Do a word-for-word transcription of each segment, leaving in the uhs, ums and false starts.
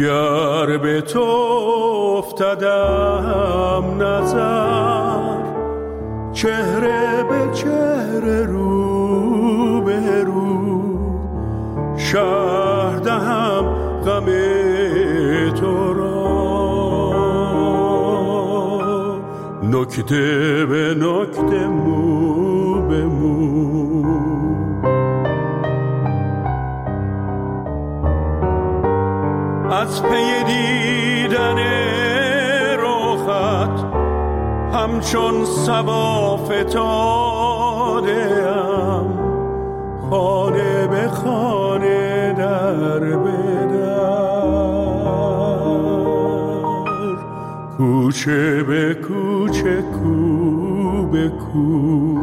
گر به تو افتدم نظر، چهره به چهره رو به رو، شرح دهم غم تو را، نکته به نکته، مو به مو. از پی دیدن رخت همچون صبا فتاده‌ام، خانه به خانه، در به در، کوچه به کوچه، کو به کو.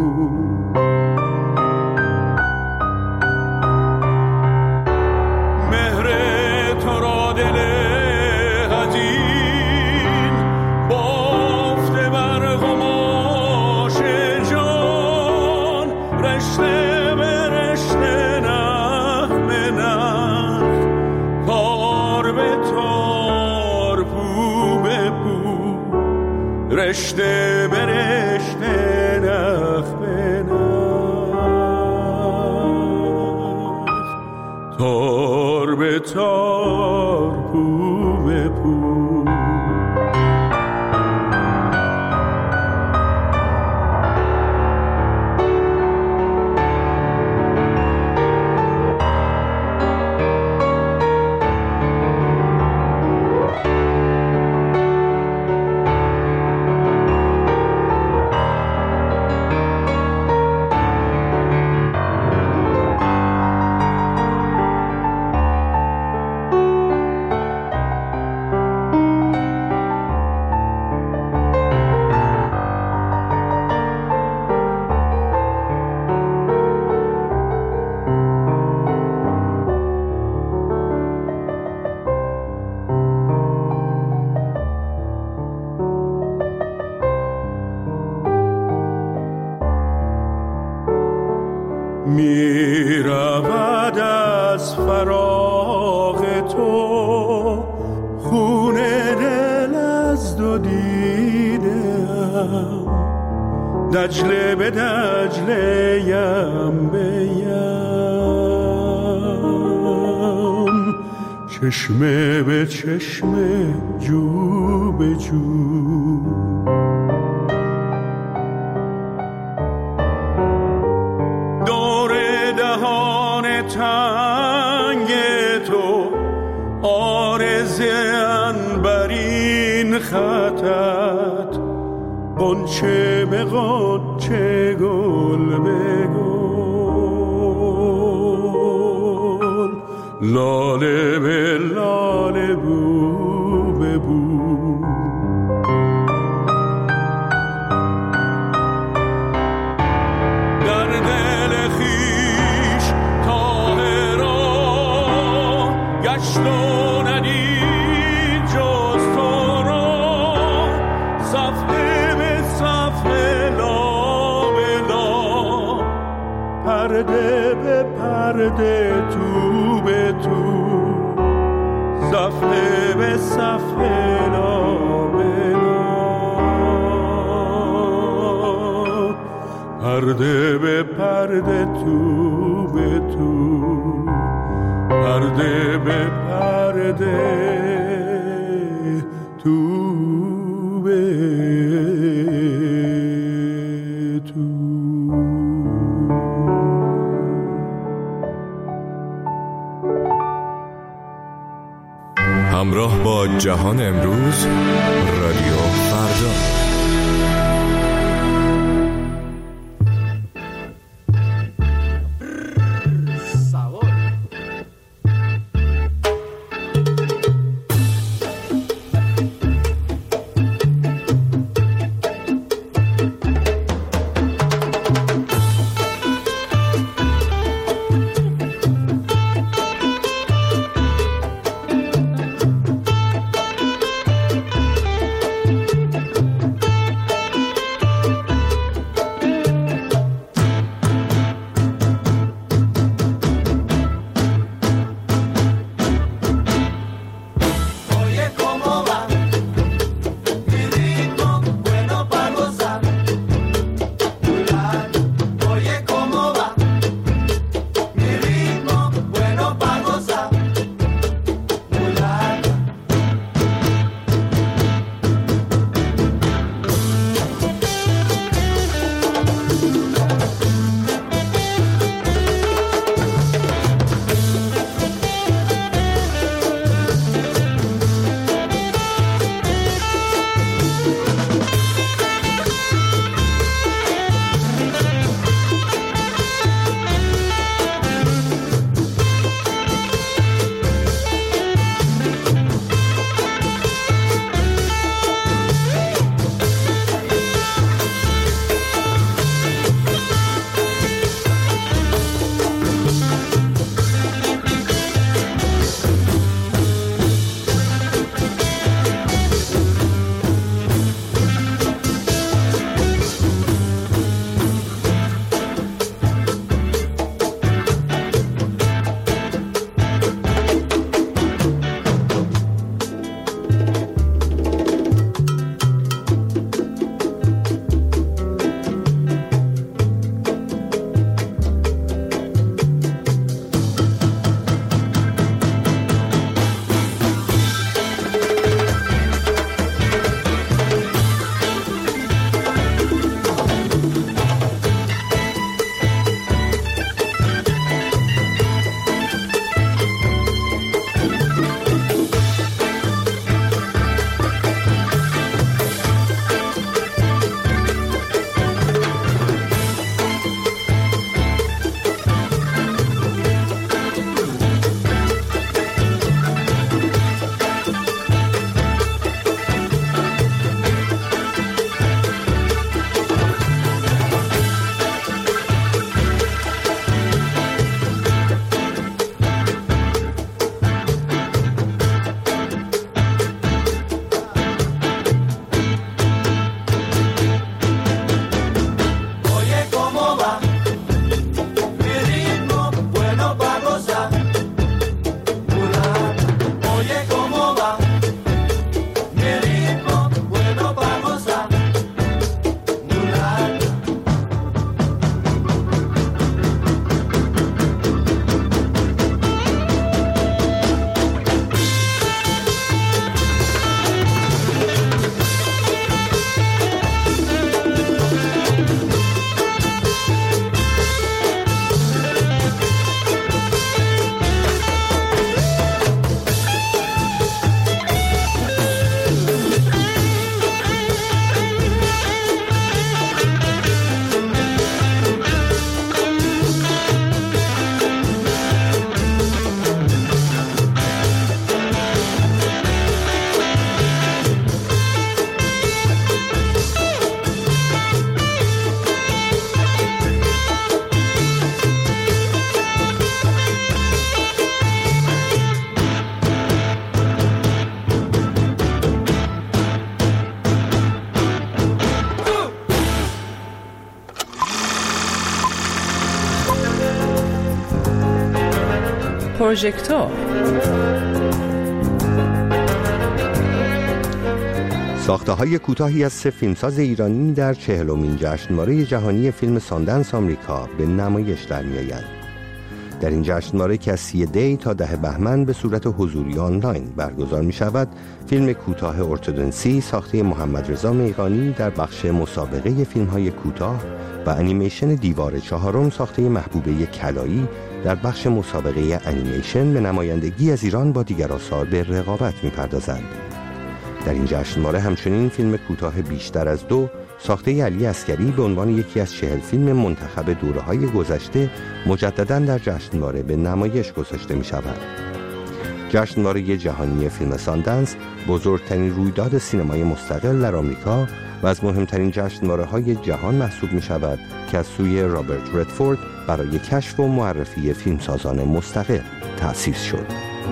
رشته به رشته، نخ به نخ، تار به تار، پو به پو. می رود از فراق تو خون دل از دو دیدم، دجله به دجله، یم به یم، چشمه به چشمه، جو به جو. تنگ تو عارض عنبرین خطت، غنچه به غنچه، گل به گل، لاله به لاله، بو به بو. تو ندید جز تو را، صفحه به صفحه، لا به لا، پرده به پرده، تو به تو، صفحه به صفحه، لا به لا، پرده به پرده، تو به تو، پرده به پرده، تو به تو. همراه با جهان امروز، رادیو فردا. پروژکتور. ساخته‌های کوتاهی از سه فیلمساز ایرانی در چهلمین جشنواره جهانی فیلم ساندنس آمریکا به نمایش در می‌آیند. در این جشنواره که از سی دی تا ده بهمن به صورت حضوری آنلاین برگزار می شود، فیلم کوتاه ارتودنسی ساخته محمد رضا میغانی در بخش مسابقه فیلم‌های کوتاه و انیمیشن دیوار چهارم ساخته محبوبه کلایی در بخش مسابقه انیمیشن به نمایندگی از ایران با دیگر آثار به رقابت می پردازند. در این جشنواره همچنین فیلم کوتاه بیشتر از دو ساخته علی عسگری به عنوان یکی از چهل فیلم منتخب دوره‌های گذشته مجدداً در جشنواره به نمایش گذاشته می شود. جشنواره جهانی فیلم ساندنس بزرگترین رویداد سینمای مستقل در آمریکا و از مهمترین جشنواره‌های جهان محسوب می شود که از سوی رابرت ردفورد برای کشف و معرفی فیلمسازان مستقل تأسیس شد.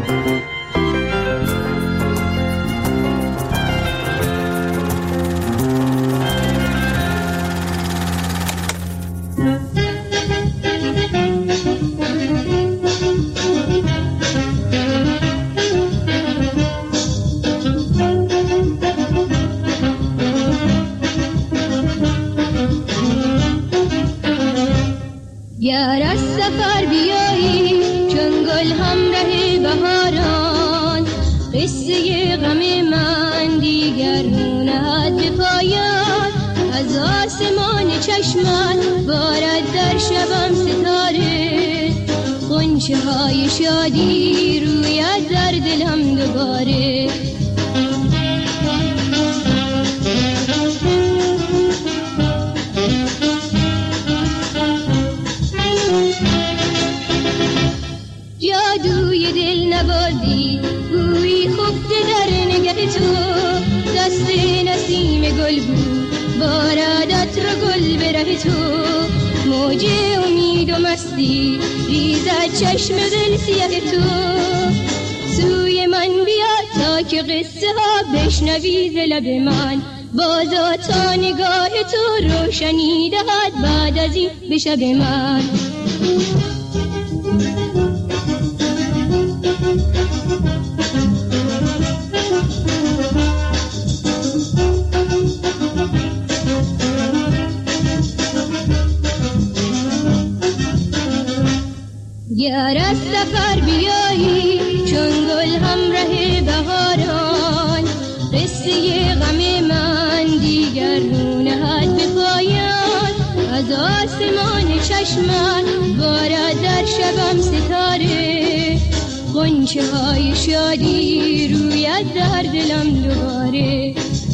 گر از سفر بیایی چون گل همراه بهاران، قصه غم من دیگر نهد به پایان. از آسمان چشمت بارد در شبم ستاره، غنچه های شادی روید در دلم دوباره. جادوی دل نوازی بوی خفته در نگه تو، دست نسیم گل بود باردت را گل به ره تو. موج امید و مستی ریزد چشم دل سیاه تو، سوی من بیا تا که قصه ها بشنوی ز لب من. بازا تا نگاه تو روشنی دهد بعد از این به شب من. گر از سفر بیایی چون گل همراه بهاران، قصه غم من دیگر نهد به پایان. از آسمان چشمت بارد در شبم ستاره، غنچه های شادی روید در دلم دوباره.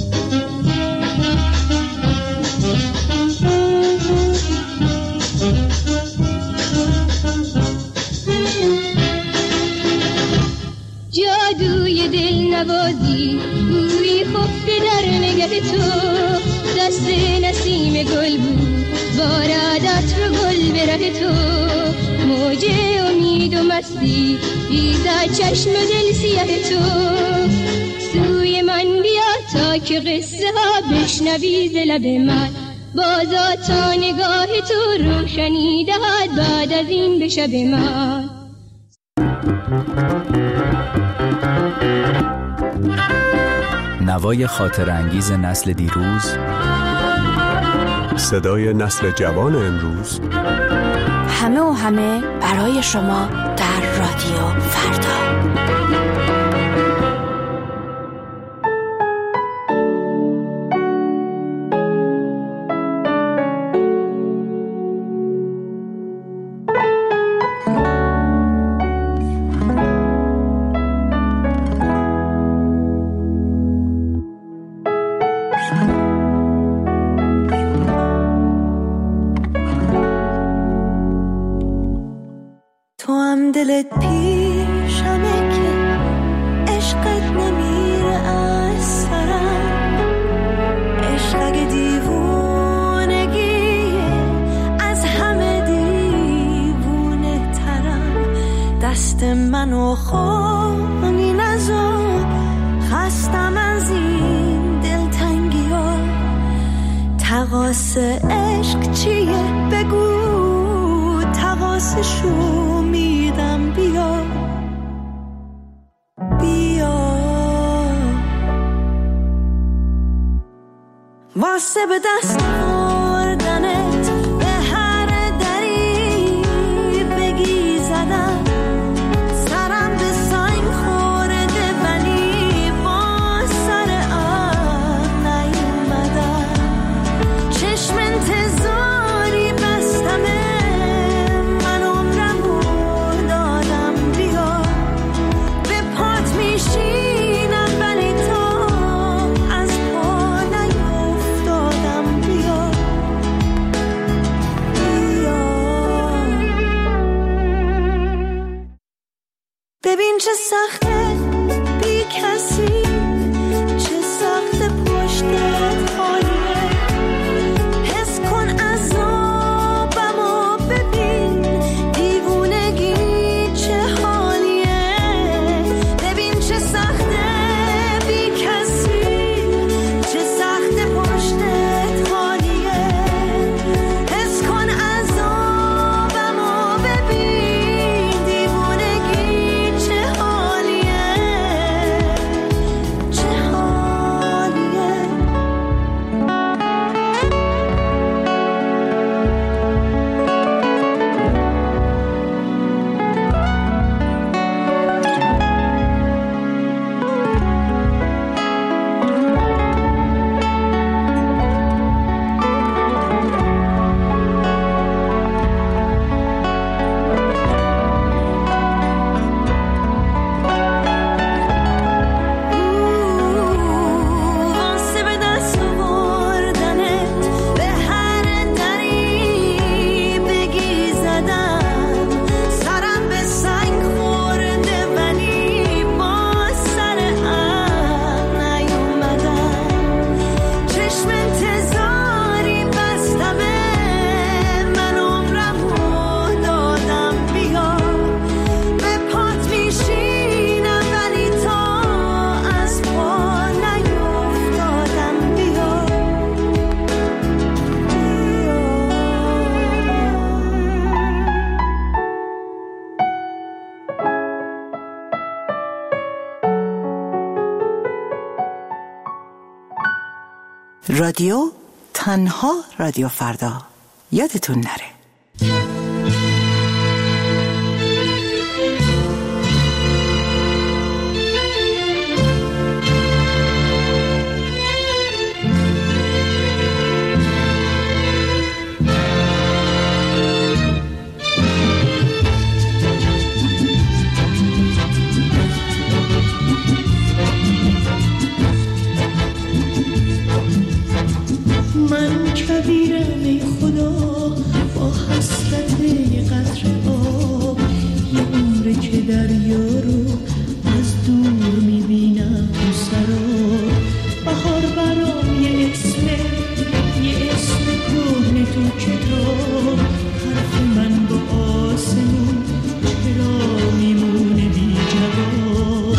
جادوی دل نوازی بوی خفته در نگه تو، دست نسیم گل بود باردت رو گل به ره تو. موج امید و مستی ریزد چشم دل سیاه تو، سوی من بیا تا که قصه ها بشنوی ز لب من. بازا تا نگاه تو روشنی دهد بعد از این به شب من. نوای خاطر انگیز نسل دیروز، صدای نسل جوان امروز، همه و همه برای شما در رادیو فردا. دلت پیشمه که عشقت نمیره از سرم، عشق اگه دیوونگیه از همه دیوونه ترم. دست منو خونی نزار، خستم از این دلتنگی ها. تقاس عشق چیه بگو، تقاسشو میدم بیا. واسه به دست آوردنت به هر دری بگی زدم، سرم به سنگ خورده ولی با سر آب نیومدم. چشم انتظاری بستمه، من عمرمو دادم بیا، به پات میشینم ولی تو از پا نیفتادم بیا بیا. ببین چه سخته بی کسی، چه سخته پشتت خالیه، حس کن عذابمو ببین، دیوونگی چه حالیه. ببین چه سخته بی کسی، چه سخته پشتت خالیه، حس کن عذابمو ببین، دیوونگی چه حالیه چه حالیه. واسه به دست آوردنت به هر دری بگی زدم، سرم به سنگ خورده ولی با سر آب نیومدم. چشم انتظاری بستمه، من عمرمو دادم بیا، به پات میشینم ولی تو از پا نیفتادم بیا بیا. رادیو تنها رادیو فردا، یادتون نره. من کبیرم ای خدا، با حسرت یه قطره آب، یه عمره که دریا رو از دور میبینم تو سراب. بهار برام یه اسمه، یه اسم کهنه تو کتاب، حرف من با آسمون چرا میمونه بی جواب.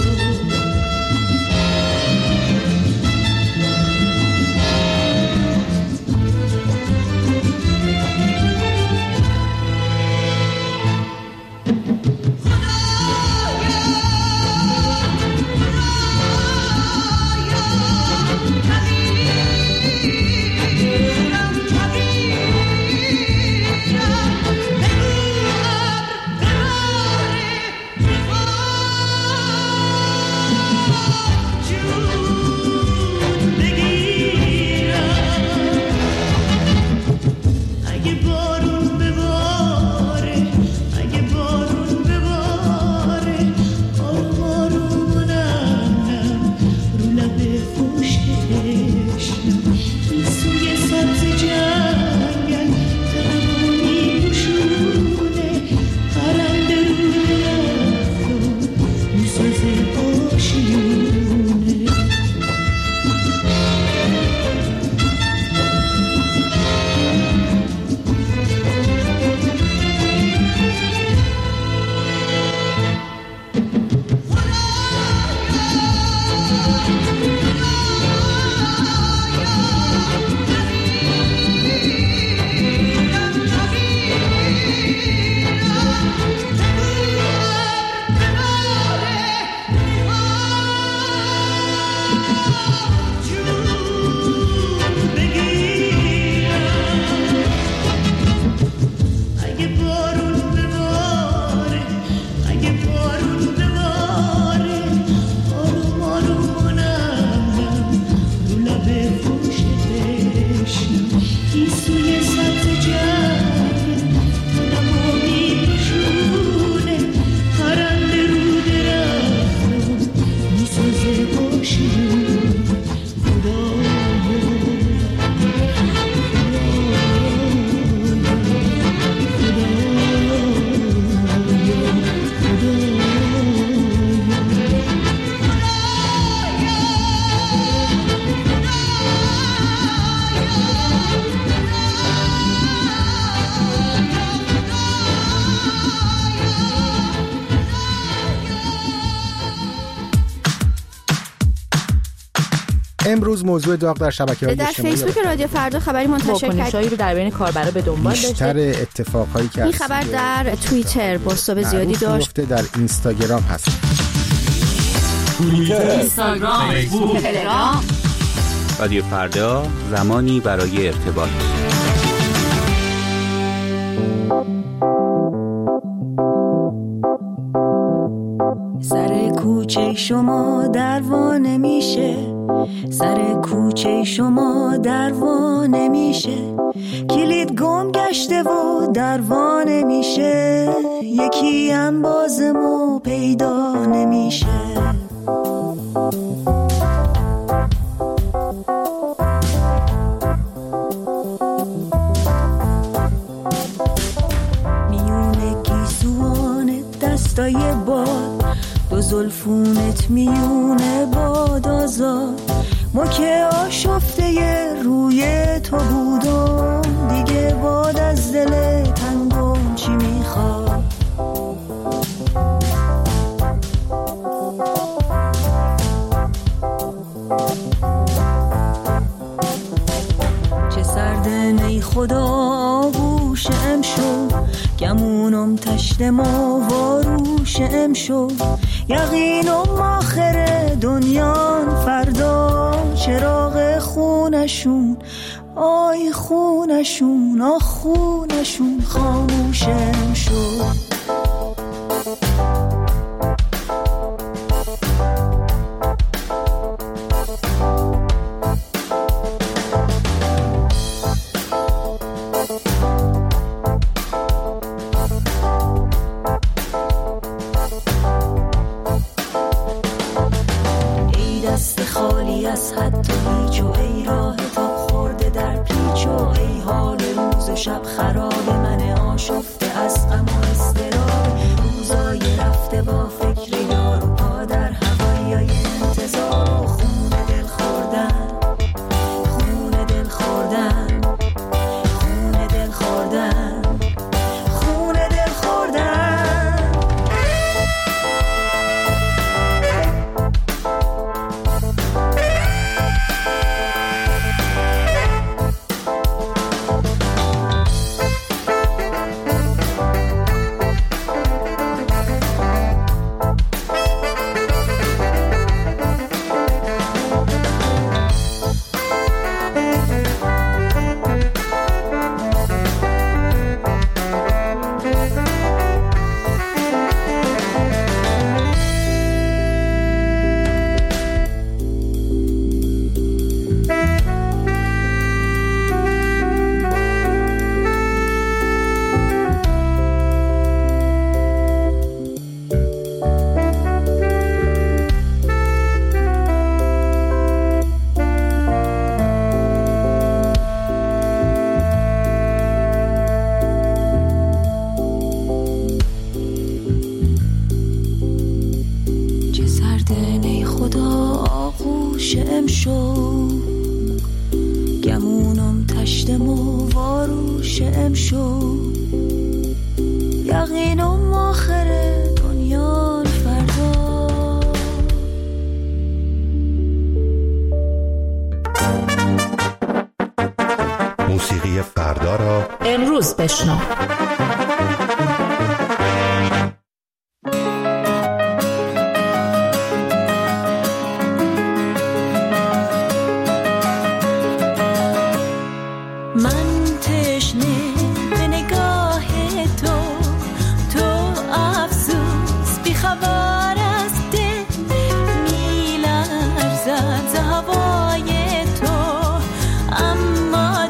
باشی گیسوی سبز جنگ نما میپوشونه پرنده رو درختم میسازه باشی امروز موضوع داغ در شبکه‌های اجتماعی در فیسبوک رادیو فردا خبری منتشر کرد واکنش‌هایی رو در بین کاربرا به دنبال داشته. بیشتر اتفاقایی که این خبر در توییتر بازتاب زیادی داشت. در اینستاگرام هست. توییتر، اینستاگرام، فیسبوک، تلگرام. رادیو فردا، زمانی برای ارتباط. سر کوچه شما دروا نمیشه، سر کوچه شما دروا نمیشه، کلید گم گشته و دروا نمیشه، یکی هم بازمو پیدا نمیشه. میونه گیسوان دستای باد، دو زلفونت میونه باد آزاد، ما که آشفته روی تو بودم، دیگه باد از دل تنگم چی میخواد. چه سردن ای خدا گوش ام شو، گمونم تشتم و واروش ام شو، یقینم آخر دنیان فردا، چراغ خونشون آی خونشون آ خونشون خاموشم شو. خالی از حد و هیچ و ای راه تا خورده در پیچ و ای حال روز و شب خراب من آشفته از غم و اضطراب، روزای رفته با فکر یار و پا در هوای انتظار، خون دل خوردن خون دل خوردن خون دل خوردن خون دل خوردن. موسیقی فردا را امروز بشنو. هوای تو اما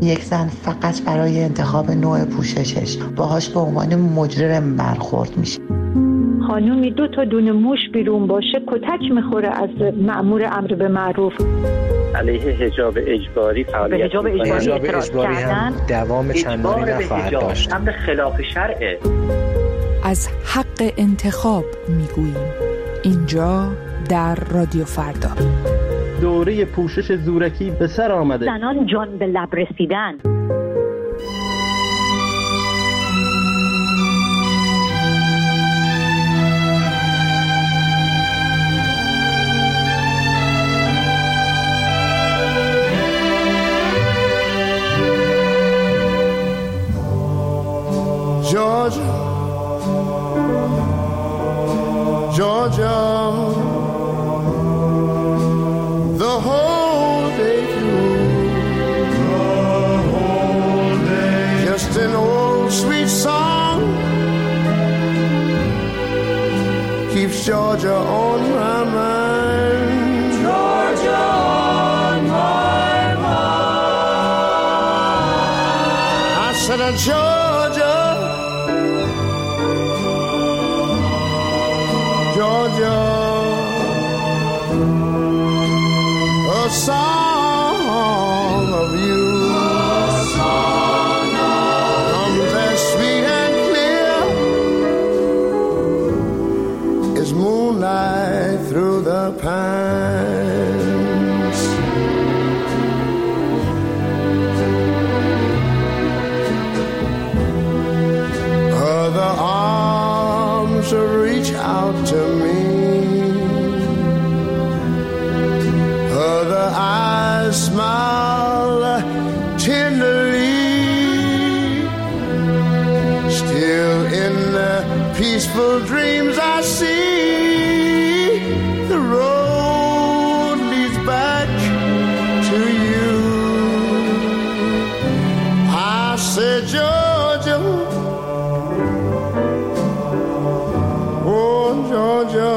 یک زن فقط برای انتخاب نوع پوششش باهاش به عنوان مجرم برخورد میشه. خانومی دو تا دونه موش بیرون باشه کتک میخوره از مأمور امر به معروف. علیه حجاب اجباری فعالیت حجاب اجباری, حجاب اجباری هم دوام چندانی نخواهد داشت. امر خلاف شرعه. از حق انتخاب میگوییم اینجا در رادیو فردا. دوره پوشش زورکی به سر آمده. زنان جان به لب رسیدن. Georgia, Georgia, the whole day through, the whole day, just an old sweet song keeps Georgia on my mind. Georgia on my mind. I said, Georgia, Georgia, a song of you, a song comes as sweet and clear as moonlight through the pines. Other arms reach out to me, other eyes smile tenderly, still in the peaceful dreams I see the road leads back to you. I said, Georgia, Georgia,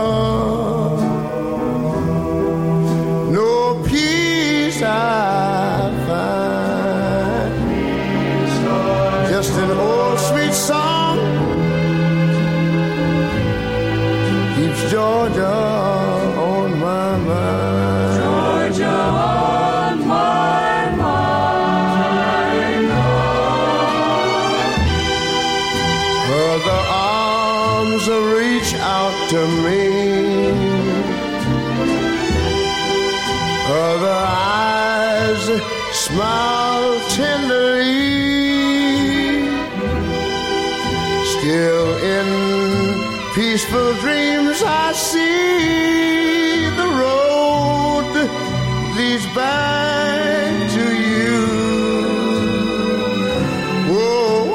no peace I find, just an old sweet song keeps Georgia on my mind. Georgia on my mind. Other arms reach out to me, other eyes smile tenderly, still in peaceful dreams I see the road leads back to you. Whoa,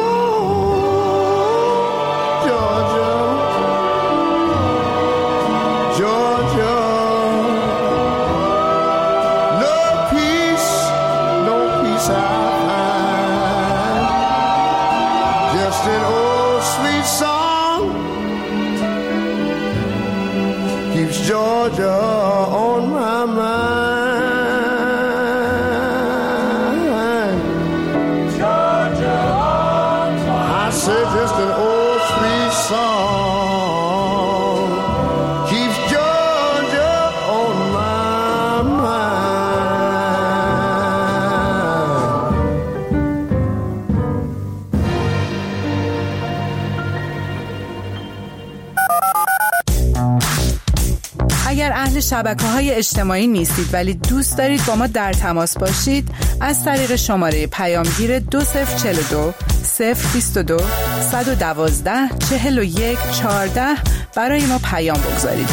Georgia on my mind. Georgia on my mind. I said just an old sweet song keeps Georgia on my mind. اگر اهل شبکه‌های اجتماعی نیستید ولی دوست دارید با ما در تماس باشید، از طریق شماره پیامگیر دو صفر چهل و دو صفر بیست و دو صد و دوازده چهل و یک چهارده برای ما پیام بگذارید.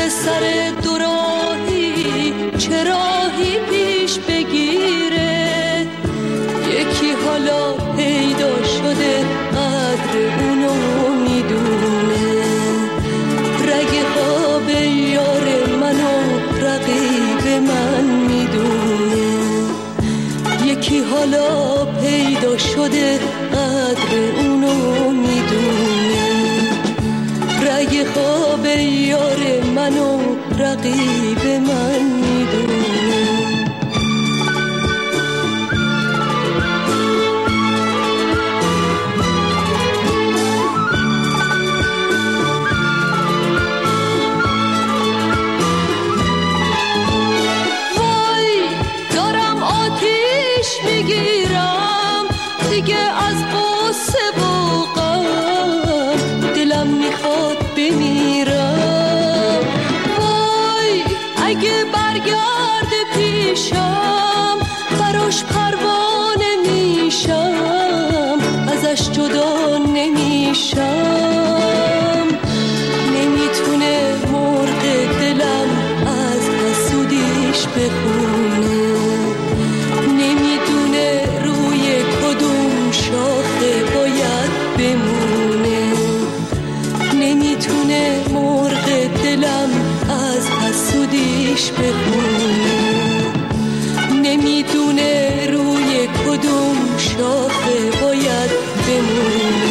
سر دوراهی چه راهی پیش بگیره حالا پیدا شده قدر اونو میدونه، رگ خواب یار منو رقیب من میدونه. دیگه از قصه و غم دلم میخواد بمیرم. وای اگه برگرده پیشم براش پروانه میشم، ازش جدا نمیشم. نمیتونه مرغ دلم از حسودیش بخونه، نمیدونه روی کدوم شاخه باید بمونه، نمیتونه مرغ دلم از حسودیش بخونه، نمیدونه روی کدوم شاخه باید بمونه.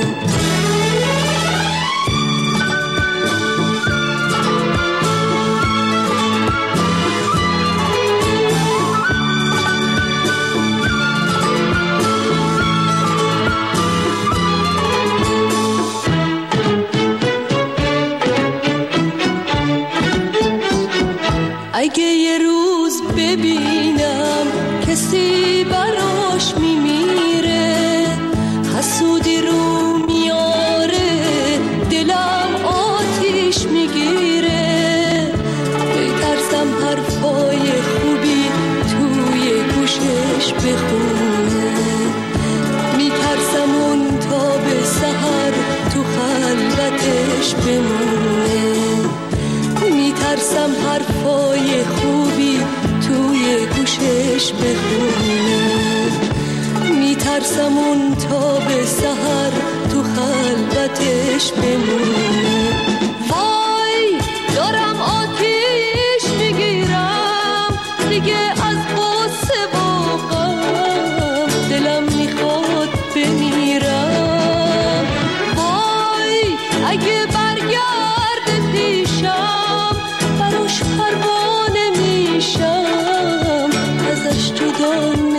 اگه یه روز ببینم کسی براش میمیره، حسودی رو میاره، دلم آتیش میگیره. بترسم حرفای خوبی توی گوشش بخونه، میترسم اون تا به سحر تو خلوتش بمونه، میترسم حرفای خوبی توی گوشش بخونه، میترسم اون تا به سحر تو خلوتش بمونه. وای دارم آتیش میگیرم دیگه از قصه و غم دلم میخواد بمیرم. وای اگه برگرده پیشم براش پروانه میشم، ازش جدا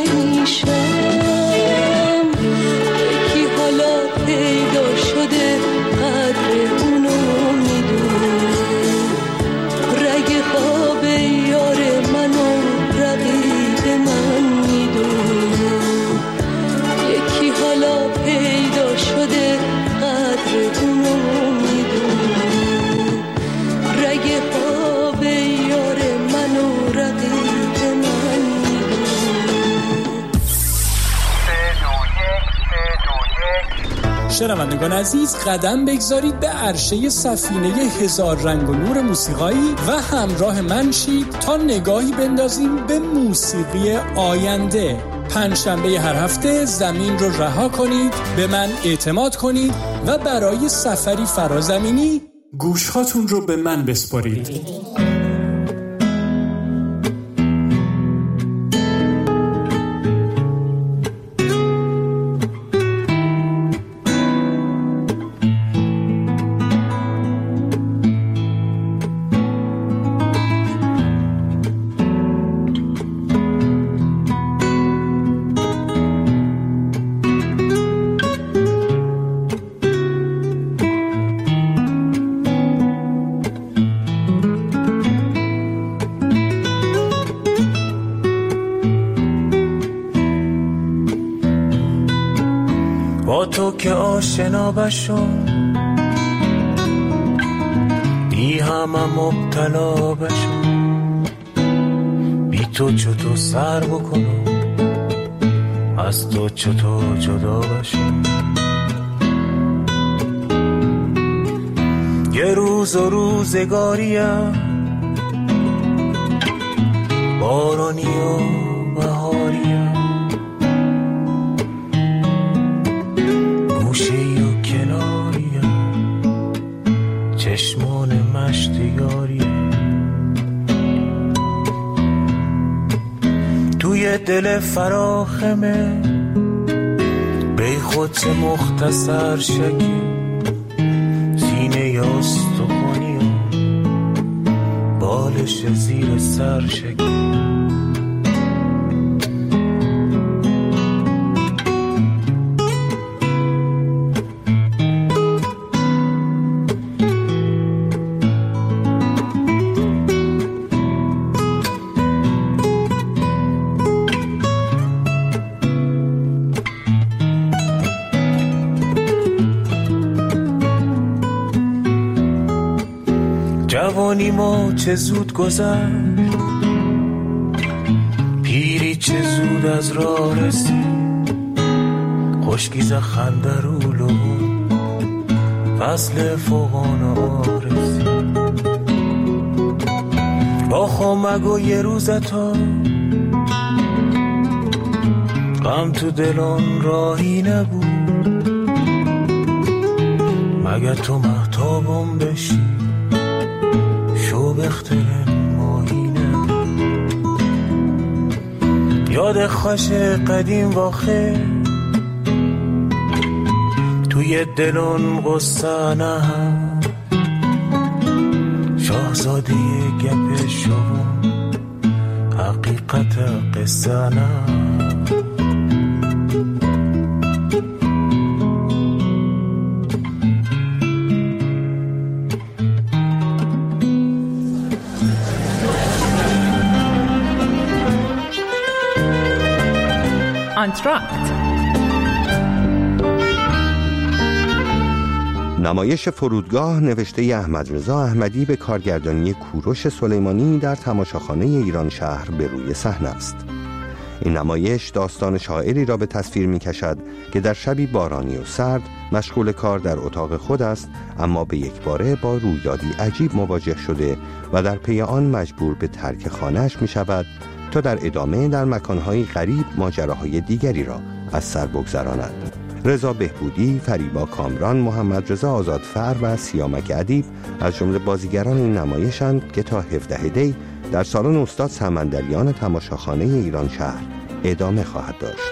نمیشم. یکی حالا پیدا شده قدر اونو میدونه، رگ خواب یار منو رقیب من میدونه. یکی حالا پیدا شده قدر اونو میدونه، رگ خواب یار منو رقیب من شنوندگان عزیز، قدم بگذارید به عرشه سفینه هزار رنگ و نور موسیقایی و همراه من شید تا نگاهی بندازیم به موسیقی آینده. پنجشنبه هر هفته زمین رو رها کنید، به من اعتماد کنید و برای سفری فرازمینی گوشهاتون رو به من بسپارید. تو که آشنا بشم بی همه مبتلا بشم، بی تو چطور سر بکنم از تو چطور جدا بشم. یه روز و روزگاریم بارانی و بهاریم، گوشه‌ای و کناریم، چشمان مشتیاریم. توی توی دل فراخمه بی خودت مختصر شکل سینه یاست و خونی بالش زیر سر شکل جوانی ما چه زود گذشت، پیری چه زود از راه رسید، خشکیز خندرولو فصل فوقان آرسی با خمگ و یه روزتا غم تو دلان راهی نبود مگه تو مهتابم بشی شو بخترم ماهینه یاد خوش قدیم واخه توی دلون غصه نه شاهزاده گپ شما حقیقت قصه نه آنتراکت نمایش فرودگاه نوشته احمد رضا احمدی به کارگردانی کوروش سلیمانی در تماشاخانه ایران شهر به روی صحنه است. این نمایش داستان شاعری را به تصویر می کشد که در شبی بارانی و سرد مشغول کار در اتاق خود است، اما به یک باره با رویدادی عجیب مواجه شده و در پی آن مجبور به ترک خانه‌اش می شود تا در ادامه در مکانهای غریب ماجراهای دیگری را از سر بگذراند. رضا بهبودی، فریبا کامران، محمد رضا آزادفر و سیامک ادیب از جمله بازیگران این نمایشند که تا هفدهم دی در سالن استاد سمندریان تماشاخانه ایران شهر ادامه خواهد داشت.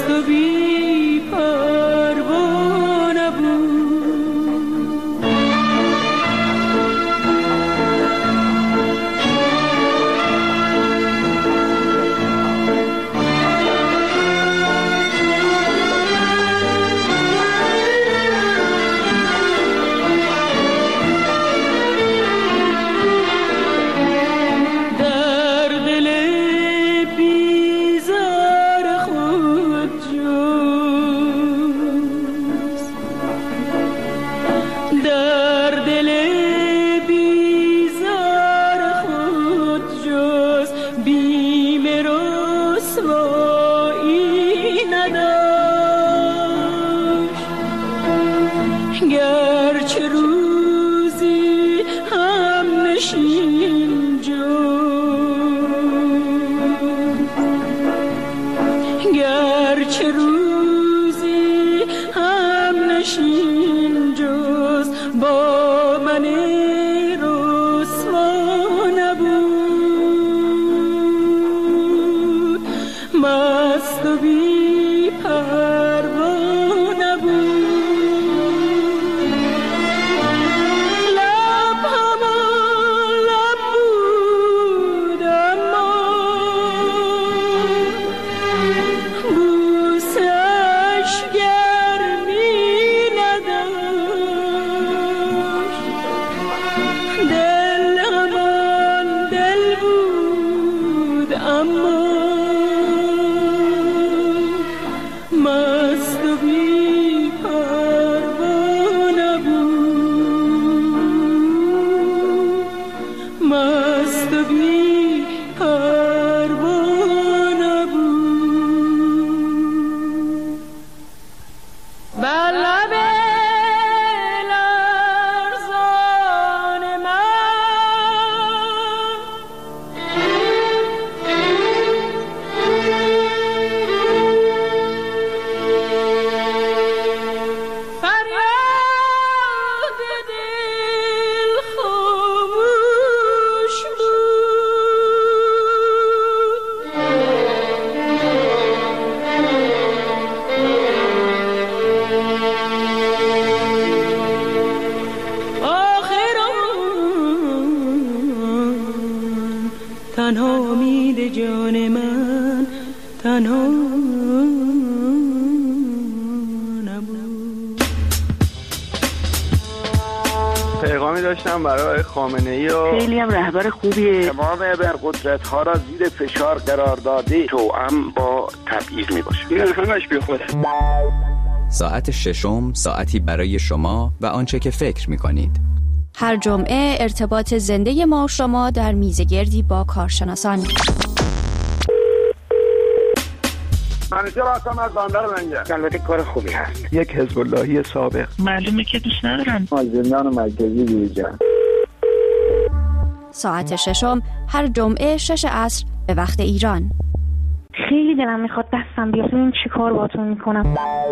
مست و بی پروا نبود. تنها امید جان من تنها نبود. پیغامی داشتم برای خامنه‌ای و خیلی هم رهبر خوبیه. تمام ابرقدرت ها را زیر فشار قرار داده توأم با تبعیض می باشه. این همش بی خوده. ساعت ششم ساعتی برای شما و آنچه که فکر می کنید. هر جمعه ارتباط زنده ما و شما در میزگردی با کارشناسان. منیجر هستم از بندر منجر. البته کار خوبی هست. یک حزب اللهی سابق. معلومه که دوست ندارم. از زندان مرکزی بیرون. ساعت ششم هر جمعه شش عصر به وقت ایران. خیلی دلم میخواد دستم بیاد ببینم چی کار باهاتون میکنم.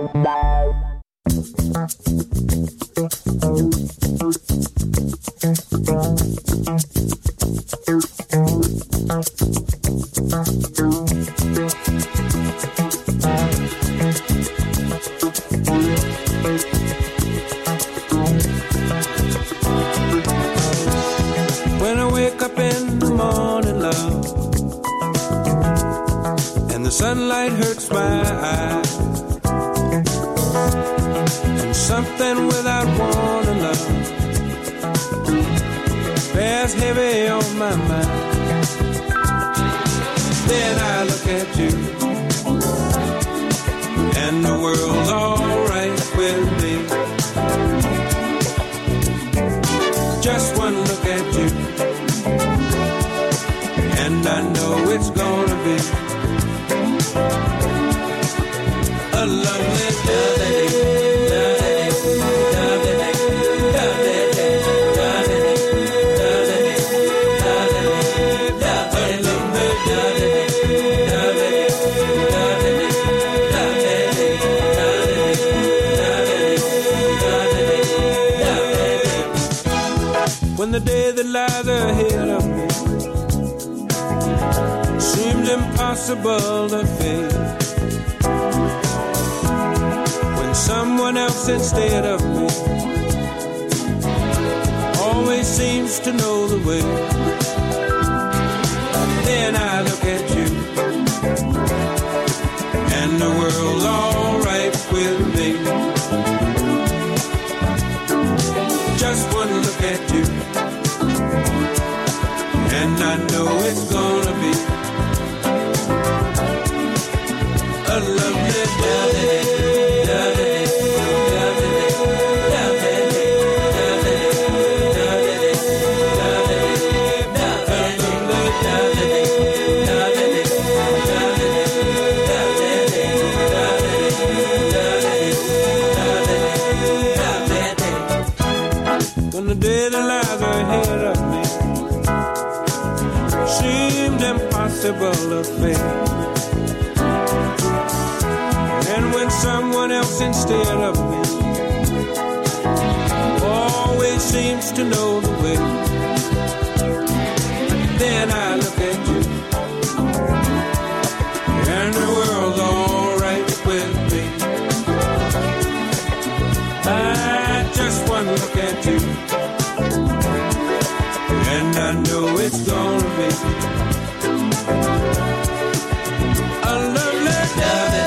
When I wake up in the morning, love, and the sunlight hurts my eyes, and something without warning, love, bears heavy on my mind. Then I look at you, and the world's alright with me. Just one look at you, and I know it's gonna be a lovely day. When the day that lies ahead of me seems impossible to face, someone else instead of me. Always seems to know the way. Then I look at you, and the world's all right with me. Just one look at you, and I know it's gonna be a lovely day. When the day that lies ahead of me seems impossible to face, and when someone else instead of me always seems to know the way, then I look at you, and the world's all right with me. I just one look at you, and I know it's gonna be a lovely day.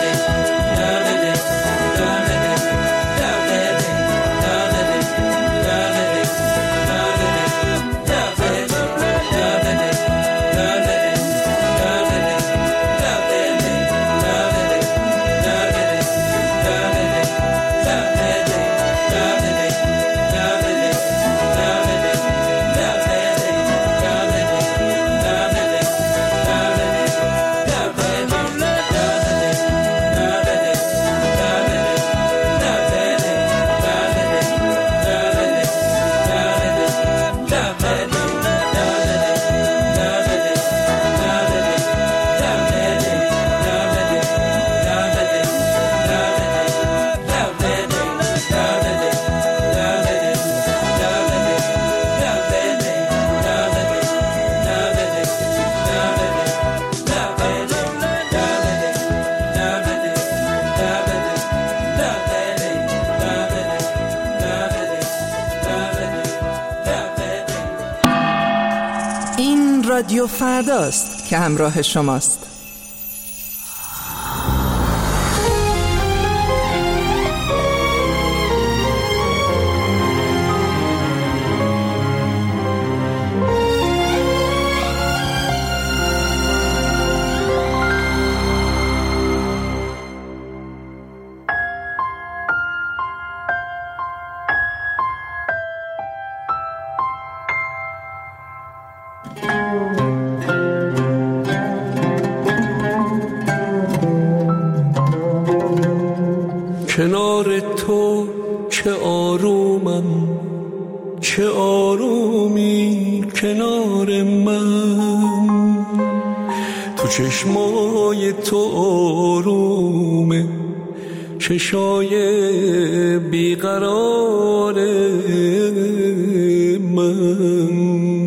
رادیو فرداست که همراه شماست. کنار تو چه آرومم، چه آرومی کنار من، تو چشمای تو آرومه، چشای بیقرار من.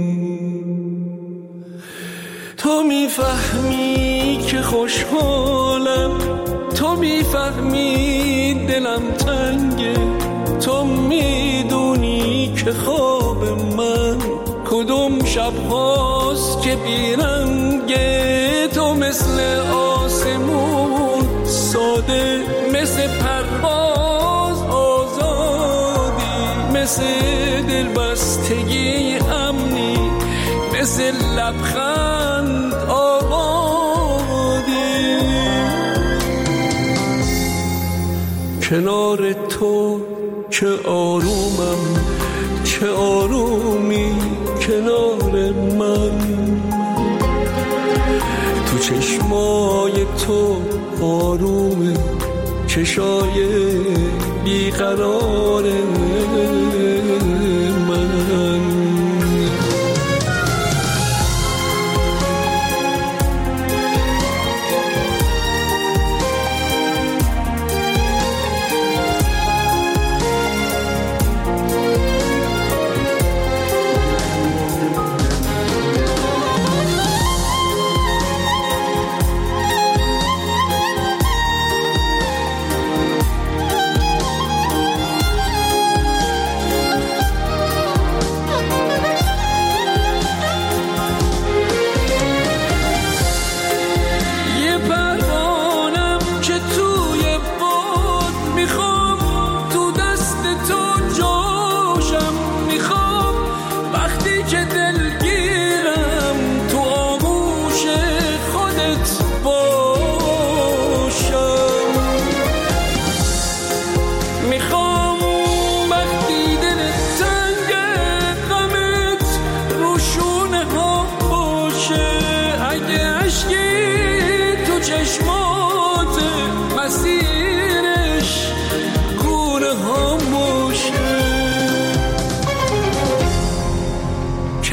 تو میفهمی که خوشحالم، تو میفهمی دلم تنگه، تو میدونی که خواب من کدوم شب هاست که بیرنگه. تو مثل آسمون ساده، مثل پرواز آزادی، مثل دلبستگی امنی، مثل لبخند آبادی. کنار تو چه آرومم، چه آرومی کنار من، تو چشمای تو آرومه، چشای بیقرار من.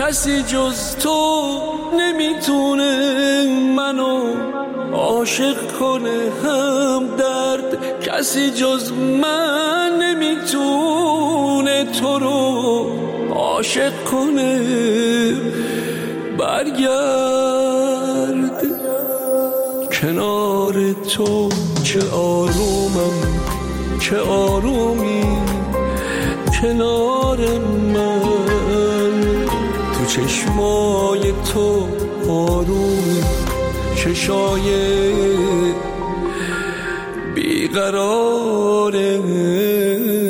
کسی جز تو نمیتونه منو عاشق کنه هم درد، کسی جز من نمیتونه تو رو عاشق کنه. برگرد کنار تو چه آرومم چه آرومی کنار من، تو چشمای تو آرومی چشای بیقرار